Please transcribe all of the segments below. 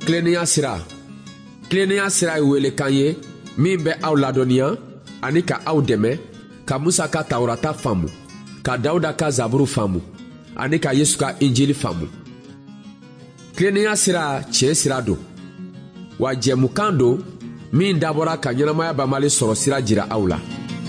Kileniya sira. Kileniya sira ye welekan ye min bɛ aw ladɔnniya ani ka aw dɛmɛ ka Musa ka Tawurata faamu, ka Dawuda ka Zaburu faamu ani ka Yesu ka Injili faamu. Kileniya sira tiɲɛ sira don, wa jɛmukan don min dabɔra ka ɲɛnamaya banbali sɔrɔ sira jira aw la.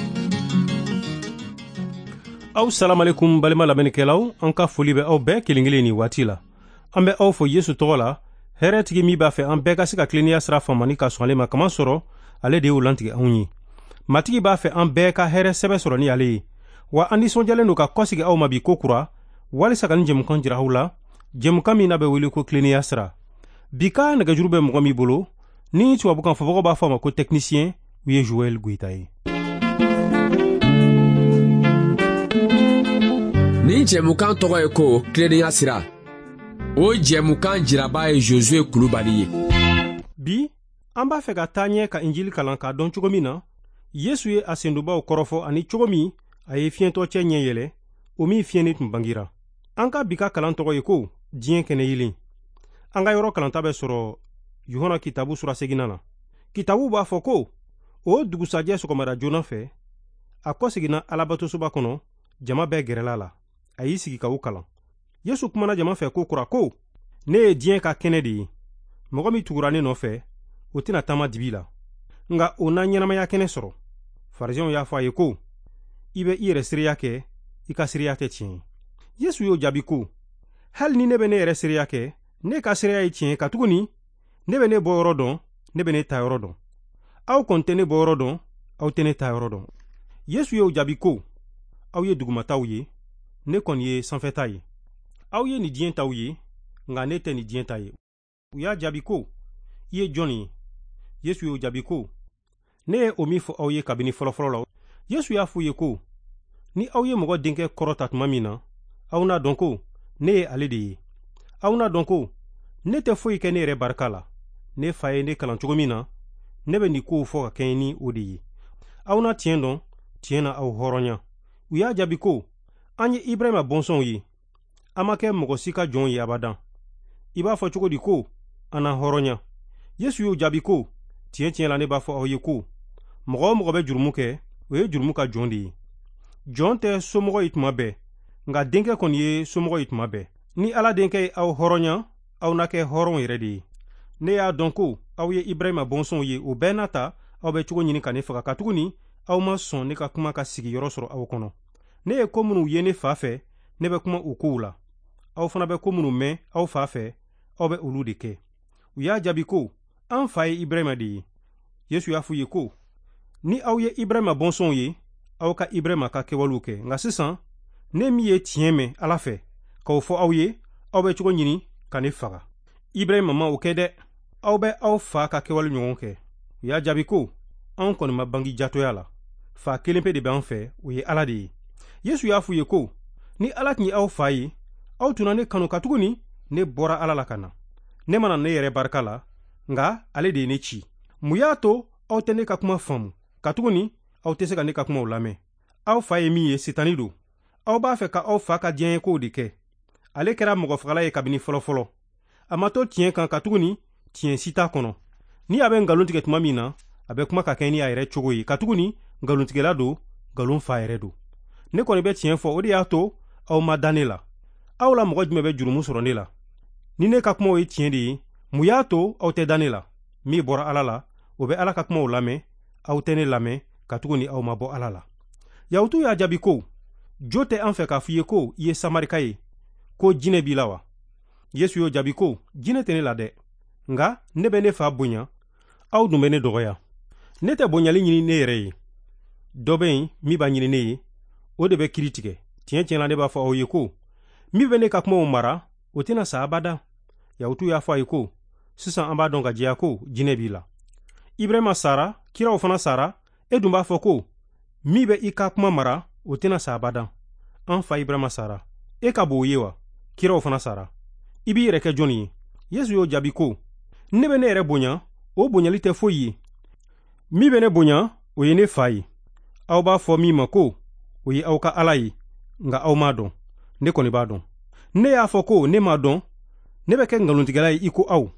Aw salamalekun balima lamɛnnikɛlaw, an ka foli bɛ aw bɛɛ kelen kelen ni waati la. An bɛ aw fo Yesu tɔgɔ la. Hɛrɛtigi min b'a fɛ an bɛɛ ka se ka kileniya sira faamani ka sɔn ale ma kaman sɔrɔ ale de y'o lantigɛ anw ye. Matigi b'a fɛ an bɛɛ ka hɛrɛ sɛbɛ sɔrɔ ni ale ye. Wa an nisɔnjalen don ka kɔsigi aw ma bi ko kura, walisa ka ni jɛmukan jira aw la, jɛmukan min na bɛ wele ko kileniya sira. Bi ka nɛgɛjuru bɛ mɔgɔ min bolo, ni tubabukan fɔbagaw b'a fɔ a ma ko technicien, u ye Joël Guita ye. Ni jɛmukan tɔgɔ ye ko kileniya sira. O jɛmukan jiraba ye Josué Kulubali ye. Bi an b'a fɛ ka taa ɲɛ ka Injili kalan k'a dɔn cogo min na, Yesu ye a sendubaw kɔrɔfɔ ani cogo min a ye fiɲɛtɔ cɛ ɲɛ yɛlɛ, o min fiɲɛni tun bangira. An ka bi ka kalan tɔgɔ ye ko diɲɛ kɛnɛ yelen. An ka yɔrɔ kalanta bɛ sɔrɔ Yohana kitabu suraseginna na. Kitabu b'a fɔ ko o dugusajɛ sɔgɔmada joona fɛ, a kɔseginna alabatosoba kɔnɔ, jama bɛɛ gɛrɛla la. A y'i sigi ka u kalan. Yesu kumana jama fɛ ko kura ko, ne ye diɲɛ ka kɛnɛ de ye. Mɔgɔ min tugura ne nɔfɛ, o tɛna taama dibi la. Nga o na ɲɛnamaya kɛnɛ sɔrɔ. Farisɛnw y'a fɔ a ye ko, i bɛ i yɛrɛ seereya kɛ, i ka seereya tɛ tiɲɛ ye. Yesu y'o jaabi ko, hali ni ne bɛ ne yɛrɛ seereya kɛ, ne ka seereya ye tiɲɛ, ka tuguni ne bɛ ne bɔ yɔrɔ dɔn, ne bɛ ne ta yɔrɔ dɔn. Aw kɔni tɛ ne bɔ yɔrɔ dɔn, aw tɛ ne ta yɔrɔ dɔn. Yesu y'o jaabi ko, aw ye dugumataw ye, ne kɔni ye sanfɛta ye. Aw ye ni diɲɛ taw ye, nka ne tɛ ni diɲɛ ta ye. U y'a jaabi ko, i ye jɔn ye? Yesu y'o jaabi ko, ne ye o min fɔ aw ye kabini fɔlɔfɔlɔ la. Yesu y'a f'u ye ko, ni aw ye mɔgɔ denkɛ kɔrɔ ta tuma min na, aw n'a dɔn ko ne ye ale de ye. Aw n'a dɔn ko ne tɛ foyi kɛ ne yɛrɛ barika la. Ne fa ye ne kalan cogo min na, ne bɛ nin kow fɔ ka kɛɲɛ ni o de ye. Aw n'a tiɲɛ dɔn, tiɲɛ na aw hɔrɔnya. U y'a jaabi ko, an ye Ibrahima bɔnsɔnw ye. An ma kɛ mɔgɔ si ka jɔn ye abadan. I b'a fɔ cogo di ko an na hɔrɔnya? Yesu y'o jaabi ko, tiɲɛ tiɲɛ la ne b'a fɔ aw ye ko, mɔgɔ o mɔgɔ bɛ jurumu kɛ, o ye jurumu ka jɔn de ye. Jɔn tɛ somɔgɔ ye tuma bɛɛ, nka denkɛ kɔni ye somɔgɔ ye tuma bɛɛ. Ni Ala denkɛ ye aw hɔrɔnya, aw na kɛ hɔrɔnw yɛrɛ de ye. Ne y'a dɔn ko aw ye Ibrahima bɔnsɔnw ye, o bɛɛ n'a ta aw bɛ cogo ɲini ka ne faga, ka tuguni aw ma sɔn ne ka kuma ka sigiyɔrɔ sɔrɔ aw kɔnɔ. Ne ye ko minnu ye ne fa fɛ, ne bɛ kuma o kow la. Aw fana bɛ ko minnu mɛn aw fa fɛ, aw bɛ olu de kɛ. U y'a jaabi ko, an fa ye Ibrahima de ye. Yesu y'a f'u ye ko, ni aw ye Ibrahima bɔnsɔnw ye, aw ka Ibrahima ka kɛwalew kɛ. Nka sisan, ne min ye tiɲɛ mɛn Ala fɛ, k'o fɔ aw ye, aw bɛ cogo ɲini ka ne faga. Ibrahima ma o kɛ dɛ, aw bɛ aw fa ka kɛwale ɲɔgɔn kɛ. U y'a jaabi ko, anw kɔni ma bangi jatoya la. Fa kelen pe de b'an fɛ, o ye Ala de ye. Yesu y'a f'u ye ko, ni Ala tun ye aw fa ye, aw tun na ne kanu, ka tuguni ne bɔra Ala la ka na. Ne mana ne yɛrɛ barika la, nka ale de ye ne ci. Mun y'a to aw tɛ ne ka kuma faamu, ka tuguni aw tɛ se ka ne ka kumaw lamɛn? Aw fa ye min ye, Sitani don. Aw b'a fɛ ka aw fa ka diɲɛ ye kow de kɛ. Ale kɛra mɔgɔfagala ye kabini fɔlɔfɔlɔ. A ma to tiɲɛ kan, ka tuguni tiɲɛ si t'a kɔnɔ. Ni a bɛ nkalon tigɛ tuma min na, a bɛ kuma ka kɛ ni a yɛrɛ cogo ye, ka tuguni nkalontigɛla don, nkalon fa yɛrɛ don. Ne kɔni bɛ tiɲɛ fɔ, o de y'a to aw ma da ne la. Aw la mɔgɔ jumɛn bɛ jurumu sɔrɔ ne la? Ni ne ka kumaw ye tiɲɛ de ye, mun y'a to aw tɛ da ne la? Min bɔra Ala la, o bɛ Ala ka kumaw lamɛn, aw tɛ ne lamɛn, ka tuguni aw ma bɔ Ala la. Yahudiw y'a jaabi ko, jo tɛ an fɛ k'a f'i ye ko i ye Samarika ye, ko jinɛ b'i la wa? Yesu y'o jaabi ko, jinɛ tɛ ne la dɛ, nka ne bɛ ne fa bonya, aw dun bɛ ne dɔgɔya. Ne tɛ bonyali ɲini ne yɛrɛ ye. Dɔ bɛ yen min b'a ɲini ne ye, o de bɛ kiiri tigɛ. Tiɲɛ tiɲɛ la ne b'a fɔ aw ye ko, min bɛ ne ka kumaw mara, o tɛna sa abada. Yahudiw y'a fɔ a ye ko, sisan an b'a dɔn ka jɛya ko jinɛ b'i la. Ibrahima sara, kiraw fana sara, e dun b'a fɔ ko, min bɛ i ka kuma mara, o tɛna sa abada. An fa Ibrahima sara, e ka bon o ye wa? Kiraw fana sara. I b'i yɛrɛ kɛ jɔnni ye? Yesu y'o jaabi ko, ne bɛ ne yɛrɛ bonya, o bonyali tɛ foyi ye. Min bɛ ne bonya, o ye ne fa ye. Aw b'a fɔ min ma ko, o ye aw ka Ala ye, nka aw m'a dɔn. Ne kɔni b'a dɔn. Ne y'a fɔ ko ne m'a dɔn, ne bɛ kɛ nkalontigɛla ye i ko aw,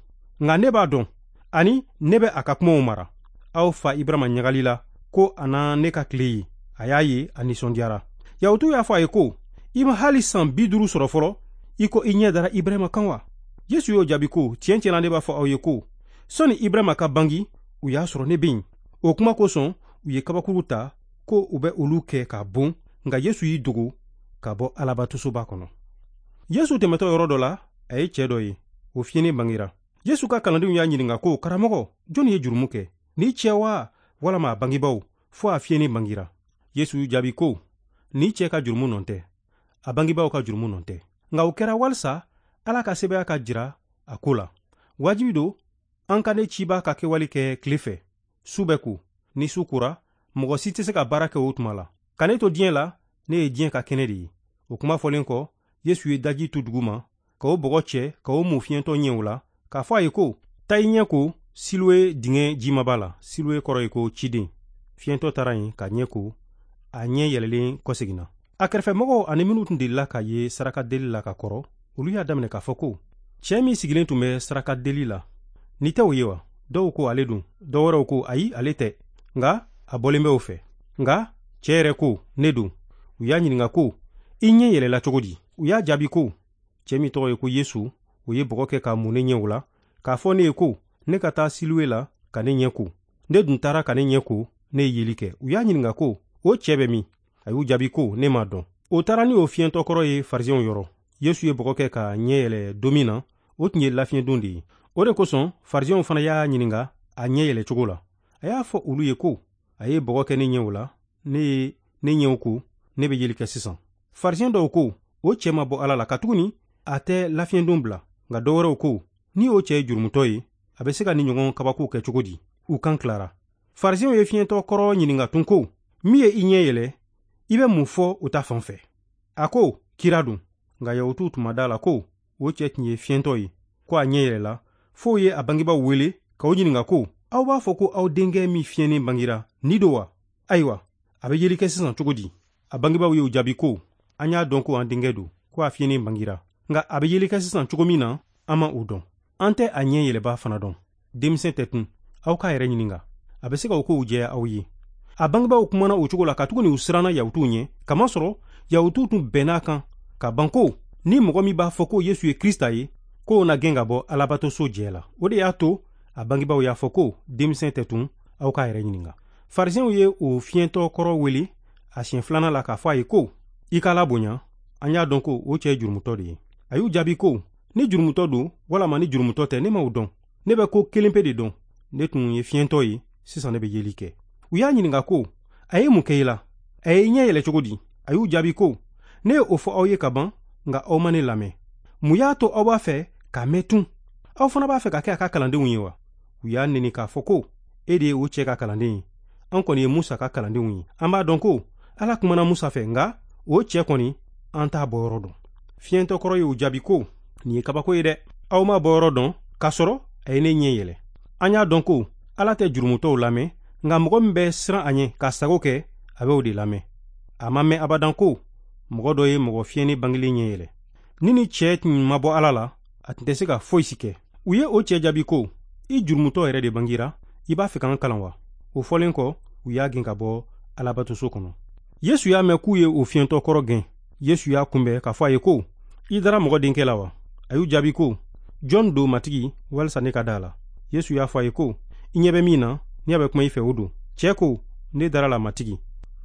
Nga ne b'a dɔn ani ne bɛ a ka kumaw mara. Aw fa Ibrahima ɲagali la ko a na ne ka tile ye. A y'a ye a nisɔndiyara. Yahudiw y'a fɔ a ye ko i ma hali san 50 sɔrɔ fɔlɔ i ko i ɲɛ dara Ibrahima kan wa? Yesu y'o jaabi ko tiɲɛ tiɲɛ na ne b'a fɔ aw ye ko sɔni Ibrahima ka bangi u y'a sɔrɔ ne bɛ yen. O kuma kosɔn u ye kabakuru ta ko u bɛ olu kɛ k'a bon, nka Yesu y'i dogo ka bɔ alabatosoba kɔnɔ. Yesu tɛmɛtɔ yɔrɔ dɔ la a ye cɛ dɔ ye o fiɲɛnin bangira. Yesu ka kalandenw y'a ɲininka ko karamɔgɔ jɔnni ye jurumu kɛ, ni cɛ wa walama a bangibaw fo a fiɲɛnin bangira? Yesu y'u jaabi ko ni cɛ ka jurumu nɔ tɛ, a bangibaw ka jurumu nɔ tɛ, nka o kɛra walisa Ala ka sɛbɛya ka jira a ko la. Wajibi don an ka ne ciba ka kɛwale kɛ tile fɛ, su bɛ ko, ni su kora mɔgɔ si tɛ se ka baara kɛ o tuma la. Ka ne to diɲɛ la ne ye diɲɛ ka kɛnɛ de ye. O kuma fɔlen kɔ Yesu ye daji tu dugu ma ka o bɔgɔ cɛ ka o mun fiɲɛtɔ ɲɛw la k'a fɔ a ye ko taa i ɲɛ ko Siloe dingɛ jimaba la. Siloe kɔrɔ ye ko ciden. Fiɲɛtɔ taara yen ka ɲɛ ko a ɲɛ yɛlɛlen kɔseginna. A kɛrɛfɛmɔgɔw ani minnu tun delila ka ye saraka deli la ka kɔrɔ olu y'a daminɛ k'a fɔ ko cɛɛ min sigilen tun bɛ saraka deli la ni tɛ o ye wa? Dɔw ko ale dun, dɔ wɛrɛw ko ayi ale tɛ, nga a bɔlen bɛ o fɛ. Nga cɛɛ yɛrɛ ko ne don. U y'a ɲininka ko i ɲɛ yɛlɛla cogo di? U y'a jaabi ko cɛɛ min tɔgɔ ye ko Yesu u ye bɔgɔ kɛ k'a mun ne ɲɛw la k'a fɔ ne ye ko ne ka taa Siloe la ka ne ɲɛ ko. Ne dun taara ka ne ɲɛ ko, ne ye yeli kɛ. U y'a ɲininka ko o cɛɛ bɛ min? A y'u jaabi ko ne m'a dɔn. O taara ni o fiɲɛtɔ kɔrɔ ye Farisɛnw yɔrɔ. Yesu ye bɔgɔ kɛ k'a ɲɛ yɛlɛ don min na o tun ye lafiɲɛdon de ye. O de kosɔn Farisɛnw fana y'a ɲininka a ɲɛ yɛlɛ cogo la. A y'a fɔ olu ye ko a ye bɔgɔ kɛ ne ɲɛw la, ne ye ne ɲɛw ko, ne bɛ yeli kɛ sisan. Farisɛn dɔw ko o cɛ ma bɔ Ala la, ka tuguni a tɛ lafiɲɛdon bila. Nka dɔ wɛrɛw ko ni o cɛ ye jurumutɔ ye a bɛ se ka ni ɲɔgɔn kabakow kɛ cogo di? U kan tilara. Farisɛnw ye fiɲɛtɔ kɔrɔ ɲininka tun ko min ye i ɲɛ yɛlɛ i bɛ mun fɔ o ta fan fɛ? A ko kira dun. Nka Yahudiw tun ma da la ko o cɛ tun ye fiɲɛtɔ ye ko a ɲɛ yɛlɛla fo ye a bangebaaw wele ka o ɲininka ko aw b'a fɔ ko aw denkɛ min fiɲɛnin bangira ni do wa? Ayiwa a bɛ yeli kɛ sisan cogo di? A bangebaaw y'u jaabi ko an y'a dɔn ko an denkɛ don, ko a fiɲɛnin bangira, nka a bɛ yeli kɛ sisan cogo min na an ma o dɔn. An tɛ a ɲɛ yɛlɛba fana dɔn. Denmisɛn tɛ tun, aw k'a yɛrɛ ɲininka, a bɛ se ka o kow jɛya aw ye. A bangebaaw kumana o cogo la ka tuguni u siranna Yahudiw ɲɛ, kamasɔrɔ Yahudiw tun bɛnn'a kan ka ban ko ni mɔgɔ min b'a fɔ ko Yesu ye Krista ye k'o na gɛn ka bɔ alabatoso jɛ la. O de y'a to a bangebaaw y'a fɔ ko denmisɛn tɛ tun, aw k'a yɛrɛ ɲininka. Farisɛnw ye o fiɲɛtɔ kɔrɔ wele a siɲɛ filanan la k'a fɔ a ye ko i k'a labonya, an y'a dɔn ko o cɛ ye jurumutɔ de ye. A y'u jaabi ko ni jurumutɔ don walama ni jurumutɔ tɛ ne m'o dɔn, ne bɛ ko kelen pe de dɔn, ne tun ye fiɲɛtɔ ye, sisan ne bɛ yeli kɛ. U y'a ɲininka ko a ye mun kɛ i la? A ye ɲɛ yɛlɛ cogo di? A y'u jaabi ko ne ye o fɔ aw ye ka ban, nka aw ma ne lamɛn. Mun y'a to aw b'a fɛ k'a mɛn tun? Aw fana b'a fɛ ka kɛ a ka kalandenw ye wa? U y'a nɛni k'a fɔ ko e de ye o cɛ ka kalanden ye, an kɔni ye Musa ka kalandenw ye. An b'a dɔn ko Ala kumana Musa fɛ, nka o cɛ kɔni an t'a bɔyɔrɔ dɔn. Fiɲɛtɔ kɔrɔ ye o jaabi ko nin ye kabako ye dɛ, aw ma bɔyɔrɔ dɔn k'a sɔrɔ a ye ne ɲɛ yɛlɛ. An y'a dɔn ko Ala tɛ jurumutɔw lamɛn, nka mɔgɔ min bɛ siran a ɲɛ k'a sago kɛ a bɛ o de lamɛn. A ma mɛn abadan ko mɔgɔ dɔ ye mɔgɔ fiɲɛni bangelen ɲɛ yɛlɛ. Ni ni cɛ tun ma bɔ Ala la a tun tɛ se ka foyi si kɛ. U ye o cɛ jaabi ko i jurumutɔ yɛrɛ de bangira, i b'a fɛ k'an kalan wa? O fɔlen kɔ u y'a gɛn ka bɔ alabatoso kɔnɔ. Yesu y'a mɛn k'u ye o fiɲɛtɔ kɔrɔ gɛn. Yesu y'a kunbɛn k'a fɔ a ye ko i dara mɔgɔ denkɛ la wa? A y'u jaabi ko jɔn don matigi walisa ne ka da la? Yesu y'a fɔ a ye ko i ɲɛ bɛ min na ni a bɛ kuma i fɛ o don. Cɛ ko ne dara la matigi.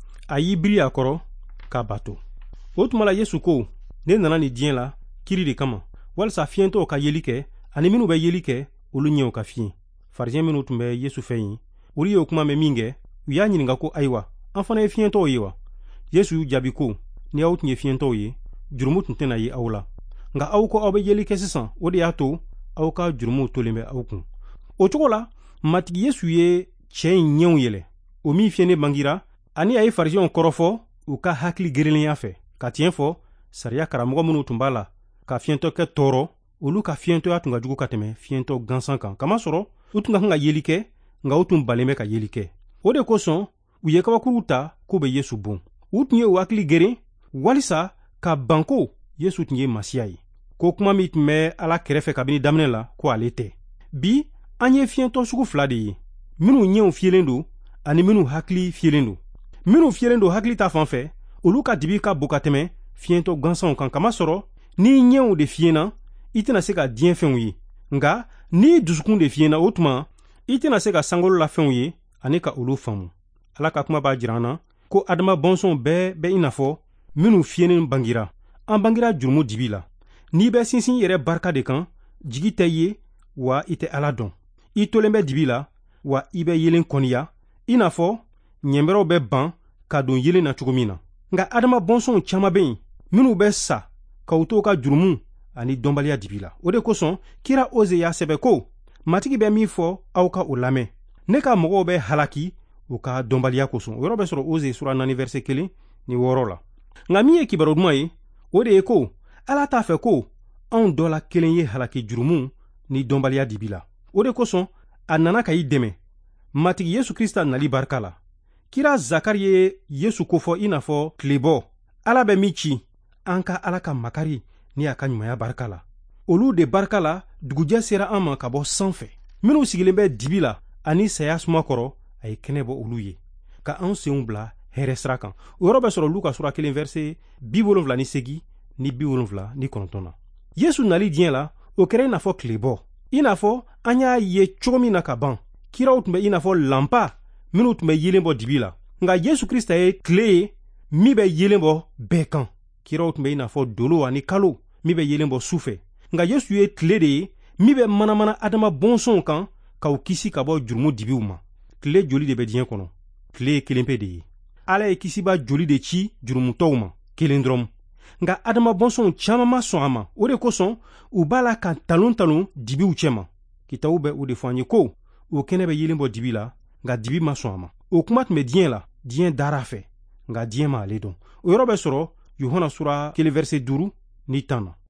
A y'i biri a kɔrɔ k'a bato. O tuma la Yesu ko ne nana nin diɲɛ la kiri de kama walisa fiɲɛtɔw ka yeli kɛ ani minnu bɛ yeli kɛ olu ɲɛw ka fiɲɛ. Farisɛn minnu tun bɛ Yesu fɛ yen olu ye o kuma mɛn min kɛ u y'a ɲininka ko ayiwa an fana ye fiɲɛtɔw ye wa? Yesu y'u jaabi ko ni aw tun ye fiɲɛtɔw ye jurumu tun tɛna ye aw la, nka aw ko aw bɛ yeli kɛ sisan o de y'a to aw ka jurumuw tolen bɛ aw kun. O cogo la matigi Yesu ye cɛ in ɲɛw yɛlɛ, o min fiɲɛni bangira, ani a ye Farisɛnw kɔrɔfɔ u ka hakili gerelenya fɛ. Ka tiɲɛ fɔ sariya karamɔgɔ minnu tun b'a la ka fiɲɛtɔkɛ tɔɔrɔ, olu ka fiɲɛtɔya tun ka jugu ka tɛmɛ fiɲɛtɔ gansan kan, kamasɔrɔ u tun ka kan ka yeli kɛ nka u tun balen bɛ ka yeli kɛ. O de kosɔn u ye kabakuruw ta k'u bɛ Yesu bon. U tun ye u hakili geren walisa ka ban ko Yesu tun ye Masiya ye, ko kuma min tun bɛ Ala kɛrɛfɛ kabini daminɛ la ko ale tɛ. bi an ye fiɲɛtɔ sugu fila de ye minnu ɲɛw fiyelen don ani minnu hakili fiyelen don. minnu fiyelen don hakili ta fan fɛ olu ka dibi ka bon ka tɛmɛ fiɲɛtɔ gansanw kan, kamasɔrɔ n'i ɲɛw de fiyɛna i tɛna se ka diɲɛ fɛnw ye, nka n'i dusukun de fiyɛna o tuma i tɛna se ka sankolo la fɛnw ye ani ka olu faamu. ala ka kuma b'a jira an na ko adama bɔnsɔnw bɛɛ bɛ i n'a fɔ minnu fiyɛnen bangira. an bangira jurumu dibi la. n'i bɛ sinsin i yɛrɛ barika de kan, jigi tɛ ye wa i tɛ ala dɔn. i tolen bɛ dibi la wa i bɛ yelen kɔniya i n'a fɔ ɲɛnbɛrɛw bɛ ban ka don yelen na cogo min na. nka adama bɔnsɔnw caaman bɛ yen minnu bɛ sa k'u to ka jurumu ani dɔnbaliya dibi la. o de kosɔn kira oze y'a sɛbɛ ko matigi bɛ min fɔ aw ka o lamɛn, ne ka mɔgɔw bɛ halaki u ka dɔnbaliya kosɔn. o yɔrɔ bɛ sɔrɔ oze sura 4 verset 1 ni 6 la. nka min ye kibaru duman ye o de ye ko ala t'a fɛ ko anw dɔ la kelen ye halaki jurumu ni dɔnbaliya dibi la. o de kosɔn a nana ka i dɛmɛ matigi yesu krista nali barika la. kira zakari ye yesu kofɔ i n'a fɔ tilebɔ. ala bɛ min ci an ka ala ka makari ni a ka ɲumanya barika la. olu de barika la dugujɛ sera an ma ka bɔ sanfɛ. minnu sigilen bɛ dibi la ani saya suma kɔrɔ a ye kɛnɛ bɔ olu ye ka an senw bila hɛrɛ sira kan. o yɔrɔ bɛ sɔrɔ luka sura 1 verset 78 ni 79 na. yesu nali diɲɛ la o kɛra i n'a fɔ tilebɔ, i n'a fɔ an y'a ye cogo min na ka ban. kiraw tun bɛ i n'a fɔ lanpa minnu tun bɛ yelen bɔ dibi la, nka yesu krista ye tile ye min bɛ yelen bɔ bɛɛ kan. kiraw tun bɛ i n'a fɔ dolo ani kalo min bɛ yelen bɔ su fɛ, nka yesu ye tile de ye min bɛ manamana adama bɔnsɔnw kan k'aw kisi ka bɔ jurumu dibiw ma. tile joli de bɛ diɲɛ kɔnɔ? tile ye kelen pe de ye. ala ye kisiba joli de ci jurumutɔw ma? kelen dɔrɔn. nka adama bɔnsɔnw caaman ma sɔn a ma. o de kosɔn u b'a la ka talon talon dibiw cɛma. kitabu bɛ o de fɔ an ye ko o kɛnɛ bɛ yelen bɔ dibi la, nka dibi ma sɔn a ma. o kuma tun bɛ diɲɛ la, diɲɛ dara a fɛ, nka diɲɛ ma ale dɔn. o yɔrɔ bɛ sɔrɔ yohana sura 1 verset 5 ni 10 na.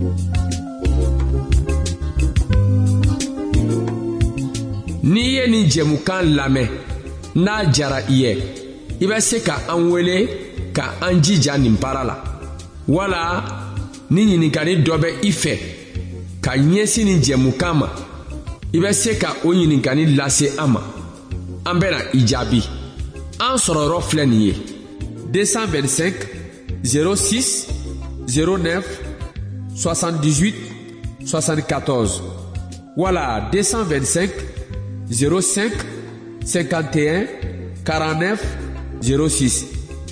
n'i ye nin jɛmukan lamɛn n'a jara i ye i bɛ se ka an wele ka an jija nin baara la, wala ni ɲininkali dɔ bɛ i fɛ ka ɲɛsin nin jɛmukan ma i bɛ se ka o ɲininkali lase an ma, an bɛna i jaabi. an sɔrɔyɔrɔ filɛ nin ye 225 06 09 78 74 wala 225 05 51 49 06.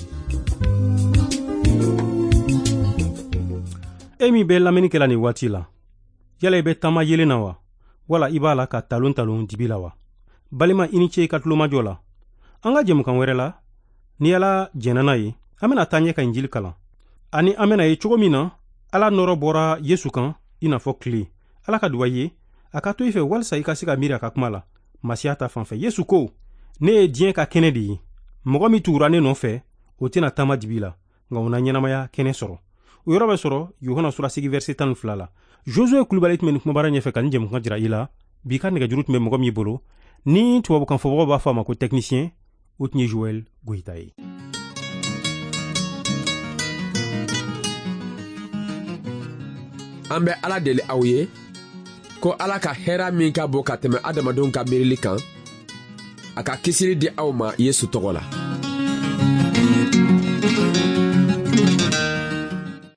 e min bɛ lamɛnni kɛla nin waati la, yala i bɛ taama yelen na wa wala i b'a la ka talon talon dibi la wa? balima i ni ce i ka tulomajɔ la. an ka jɛmukan wɛrɛ la ni ala jɛnna n'a ye an bena taa ɲɛ ka injili kalan ani an bena ye cogo min na ala nɔrɔ bɔra yesu kan i n'a fɔ tile. ala ka duwa ye a ka to i fɛ walisa i ka se ka miiri a ka kuma la masiya ta fan fɛ. yesu ko, ne ye diɲɛ ka kɛnɛ de ye, mɔgɔ min tugura ne nɔfɛ o tɛna taama dibi la, nka o na ɲɛnamaya kɛnɛ sɔrɔ. o yɔrɔ bɛ sɔrɔ yohana sura 8 verset 12 la. josue kulubali tun bɛ nin kumabara ɲɛfɛ ka nin jɛmukan jira i la. bi ka nɛgɛjuru tun bɛ mɔgɔ min bolo ni tubabukan fɔbagaw b'a fɔ a ma ko technicien, o tun ye joel goyita ye. an bɛ ala deli aw ye ko ala ka hɛra min ka bon ka tɛmɛ adamadenw ka miirili kan a ka kisiri di aw ma yesu tɔgɔ la.